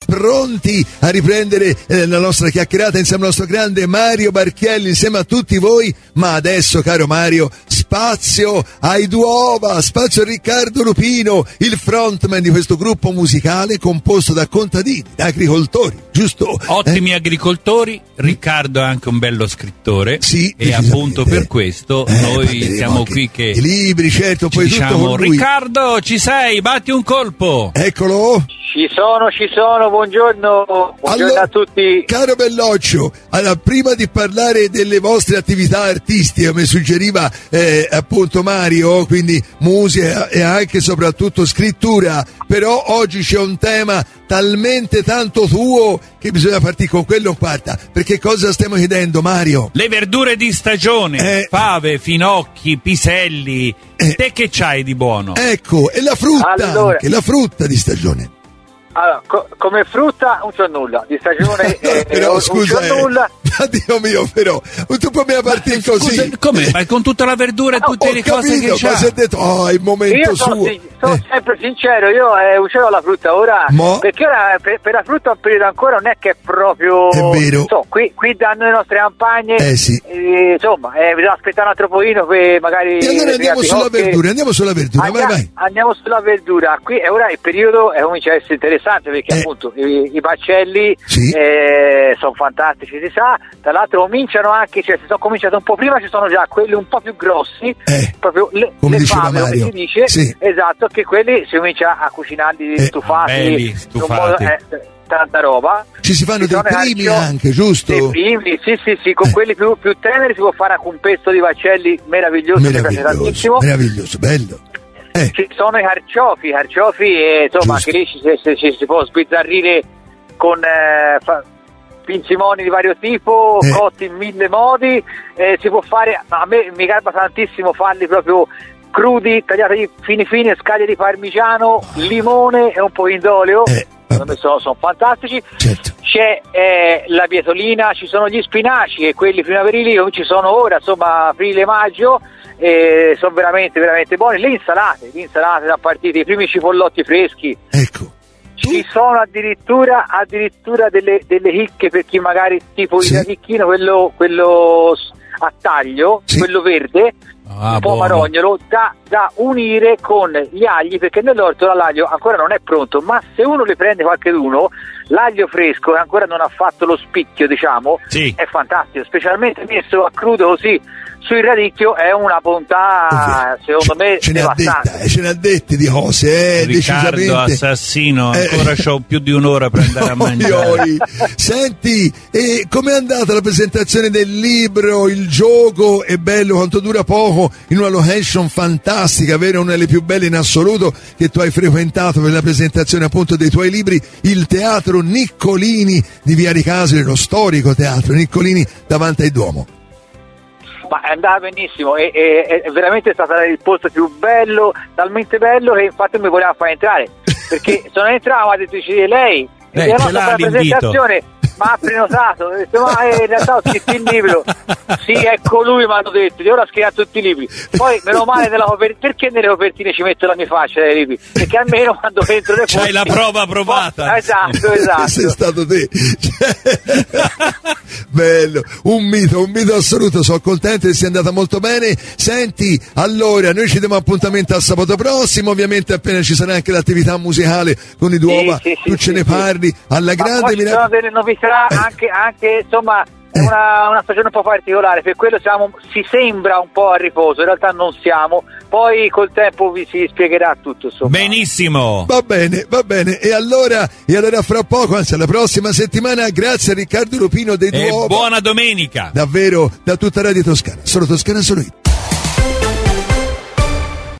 pronti a riprendere la nostra chiacchierata insieme al nostro grande Mario Barchielli, insieme a tutti voi. Ma adesso, caro Mario, spazio ai Duova, spazio a Riccardo Lupino, il frontman di questo gruppo musicale composto da contadini, da agricoltori, giusto? Ottimi agricoltori. Riccardo è anche un bello scrittore, sì, e appunto per questo noi siamo qui che i libri, certo, poi diciamo, tutto con lui. Riccardo, ci sei? Batti un colpo. Eccolo. Ci sono, buongiorno allora, a tutti. Caro Belloccio, allora, prima di parlare delle vostre attività artistiche, come suggeriva appunto Mario, quindi musica e anche e soprattutto scrittura, però oggi c'è un tema talmente tanto tuo che bisogna partire con quello. Guarda, perché cosa stiamo chiedendo, Mario? Le verdure di stagione, fave, finocchi, piselli, te che c'hai di buono? Ecco, e la frutta, allora, anche la frutta di stagione. Allora, come frutta non c'ho nulla, di stagione però, non scusa, c'ho nulla. Dio mio, però tu puoi partire così. Scusa, come? Ma con tutta la verdura e tutte le cose che c'ha? Ma si è detto, il momento suo. Sono sempre sincero, io uccello la frutta ora, perché ora per la frutta un periodo ancora non è che è proprio. È vero. Qui danno le nostre campagne. Sì. Insomma, bisogna aspettare un altro pochino che magari. E allora andiamo sulla verdura, vai. Andiamo sulla verdura. Qui ora il periodo comincia a essere interessante perché appunto i baccelli sono fantastici, si sa. Tra l'altro cominciano anche, cioè si sono cominciati un po' prima, ci sono già quelli un po' più grossi, proprio le fave, come si dice, esatto, che quelli si comincia a cucinarli stufati, tanta roba. Ci si fanno dei primi anche, giusto? Dei primi, sì, con quelli più teneri si può fare anche un pesto di baccelli meraviglioso, mi piace tantissimo. Meraviglioso, bello. Ci sono i carciofi insomma, anche lì si può sbizzarrire con pinzimoni di vario tipo, cotti in 1000 modi, si può fare, a me mi garba tantissimo farli proprio crudi, tagliati fini, scaglie di parmigiano, limone e un po' d'olio, sono fantastici. Certo. C'è la bietolina, ci sono gli spinaci e quelli primaverili ci sono ora, insomma, aprile, maggio, sono veramente buoni. Le insalate da partire, i primi cipollotti freschi. Ecco. Ci sono addirittura delle chicche per chi magari tipo il chicchino, quello a taglio, quello verde, un po' marognolo, da unire con gli agli, perché nell'orto l'aglio ancora non è pronto, ma se uno le prende qualcheduno, l'aglio fresco che ancora non ha fatto lo spicchio, diciamo, è fantastico, specialmente messo a crudo così sul radicchio, è una bontà secondo me devastante. Ce ne ha dette di cose, Riccardo decisamente. Assassino, ancora c'ho più di un'ora per andare a mangiare. Senti, com'è andata la presentazione del libro? Il gioco è bello, quanto dura poco, in una location fantastica, vero? Una delle più belle in assoluto che tu hai frequentato per la presentazione appunto dei tuoi libri, il Teatro Niccolini di Via Ricasoli, lo storico Teatro Niccolini davanti ai Duomo. Ma è andata benissimo, è veramente stato il posto più bello, talmente bello che infatti mi voleva far entrare, perché sono entrato, mi ha detto lei ce l'ha l'invito. Presentazione, ma ha prenotato, ho detto, ma in realtà ho scritto il libro. Sì, ecco lui, mi hanno detto, ora scrivo tutti i libri. Poi meno male perché nelle copertine ci metto la mia faccia nei libri? Perché almeno quando entro le c'hai la prova provata. Esatto. Sei stato te. Bello, un mito assoluto, sono contento che sia andata molto bene. Senti, allora noi ci diamo appuntamento al sabato prossimo, ovviamente appena ci sarà anche l'attività musicale con i Duova, tu ce ne parli alla grande. Ci sono delle novità anche insomma, è una stagione un po' particolare, per quello si sembra un po' a riposo, in realtà non siamo, poi col tempo vi si spiegherà tutto, insomma. Benissimo, va bene, e allora fra poco, anzi alla prossima settimana, grazie a Riccardo Lupino dei Duomo, buona domenica, davvero, da tutta Radio Toscana, solo Toscana, solo io.